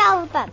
Пожалуйста.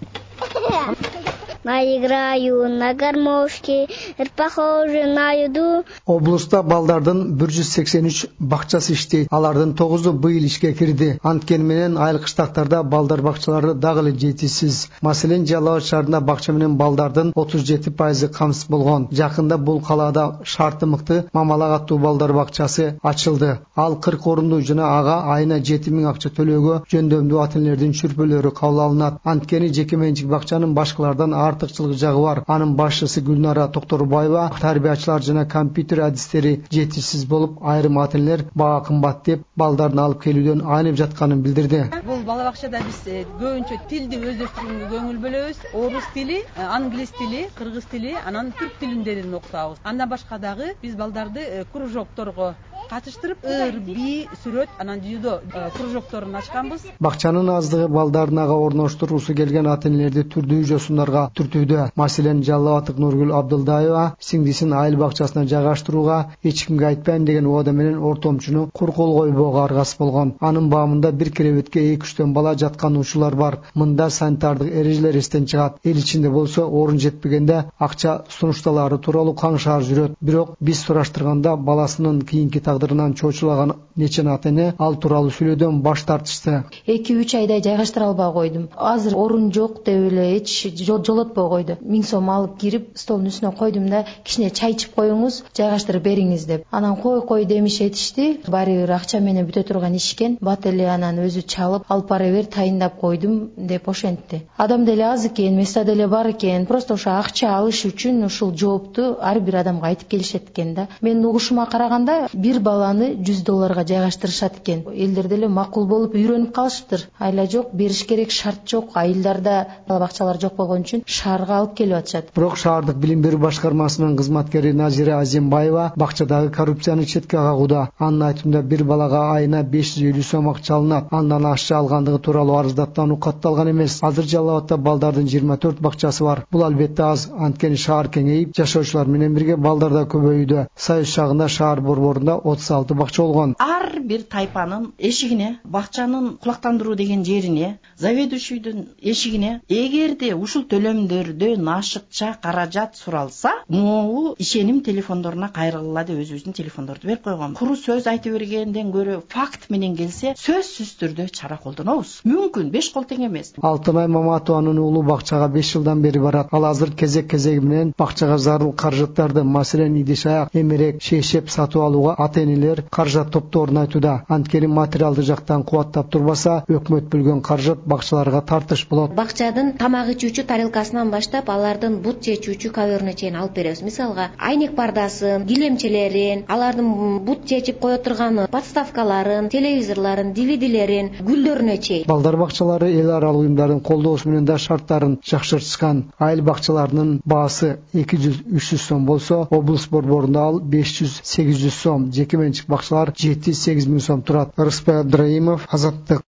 Играю на гармошке, похоже на еду. Облуста балдардын 183 бакчасы иштейт. Алардын 9-у быйыл ишке кирди. Анткени менен айыл кыштактарда балдар бакчалары дагы эле жетишсиз. Маселен, Жалал Абад шаарында бакча менен балдардын 37% камсыз болгон. Жакында бул калаада шарты мыкты Мамалак аттуу балдар бакчасы ачылды. Ал 40 орундуу жана ага айына 7000 акча төлөөгө жөндөмдүү ата-энелердин чүрпөлөрү кабыл алынат. Анткени жеке менчик бакчанын башкалардан артыкчылыгы жагы бар. Анын башчысы Гүлнара Токторбаева тарбиячылар жана компьютер адистери жетишсиз болуп, айрым ата-энелер бага кымбат деп балдарын алып келүүдөн айнып жатканын билдирди. Бул бала бакчада биз көбүнчө тилди өздөштүрүүгө көңүл бөлөбүз. Орус тили, англис тили, кыргыз тили, анан түрк тилиндерин окутабыз. Андан башка дагы биз балдарды кружокторго катыштырып, би, сүрөт, анан жүзүдө кружокторун ачканбыз. Бакчанын аздыгы балдарын ага орноштургусу келген ата-энелерди түрдүү жосундарга түртүүдө. Маселен, Жалал Абадтык Нургүл Абдылдаева сиңдисин айыл бакчасына жайгаштырууга эч кимге айтпайм деген убада менен ортомчуну кур кол койбоого аргасыз болгон. Анын баамында бир керебетке 2-3 бала жаткан учурлар бар. Мында санитардык эрежелер эстен чыгат. Эл ичинде болсо орун жетпегенде акча сунушталары тууралуу каңшаар жүрөт. Бирок биз сураштырганда баласынын кийинки тагдырынан чочулаган нечен ата-эне ал тууралуу сүйлөөдөн баш тартышты. 2-3 айдай жайгаштыра албай койдум. Азыр орун жок деп эле эч жолотпой койду. 1000 сом алып кирип столдун үстүнө койдум да, кичине чай ичип коюңуз, жайгаштырып бериңиз деп. Анан кой демиш этишти. Баары бир акча менен бүтө турган иш экен. Бат эле анан өзү чалып, алып бара бер, тайындап койдум деп ошентти. Адам деле аз экен, места деле бар экен. Просто ошо акча алыш үчүн ушул жоопту ар бир адамга айтып келишет экен да. Менин угушума караганда бир баланы $100 жайгаштырышат экен. Элдер деле макул болуп үйрөнүп калышыптыр. Айла жок, бериш керек, шарт жок. Айылдарда бала бакчалар жок болгон үчүн шаарга алып келип атышат. Бирок шаардык билим берүү башкармасынын кызматкери Назира Азимбаева бакчадагы коррупцияны четке кагууда. Анын айтымында бир балага айына 550 сом акча алынат. Андан ашча алгандыгы тууралуу арыздаттануу катталган эмес. Азыр Жалал Абадта балдардын 24 бакчасы бар. Бул албетте аз, анткени шаар кеңейип, жашоочулар менен бирге балдар да көбөйүүдө. Союз шагында шаар борборунда 36 бакча болгон. Ар бир тайпанын эшигине, бакчанын кулактандыруу деген жерине, заведующийдин эшигине эгерде ушул төлөмдөрдөн ашыкча каражат суралса, могу ишеним телефондоруна кайрылгыла деп өзүбүздүн телефондорду берип койгон. Куру сөз айтып бергенден көрө факт менен келсе, сөзсүз түрдө чара колдонобуз. Мүмкүн 5 кол тең эмес. Алтынай Маматованын уулу бакчага 5 жылдан бери барат. Ал азыр кезек-кезеги менен бакчага зарыл каражаттарды, маселен идиш аяк, эмерек, шешеп сатып алууга ата-энелер каражат топторун айтууда. Анткени материалдык жактан кубаттап турбаса, өкмөт бөлгөн каражат бакчаларга тартыш болот. Бакчадын тамак ичүүчү тарелкасынан баштап алардын бут чечүүчү коверуна чейин алып беребиз. Мисалга, айнек пардасын, килемчелерин, алардын бут чечип кое турган подставкаларын, телевизорлорун, DVD-лерин, гүлдөрүнө чейин. Балдар бакчалары эл аралык уюмдардын колдоосу менен да шарттарын жакшыртышкан. Айыл бакчаларынын баасы 200-300 сом болсо, облус борборунда ал 500-800 сом, жеке менчик бакчалар 7-8 миң сом турат. Рыспай Абдраимов, Азаттык.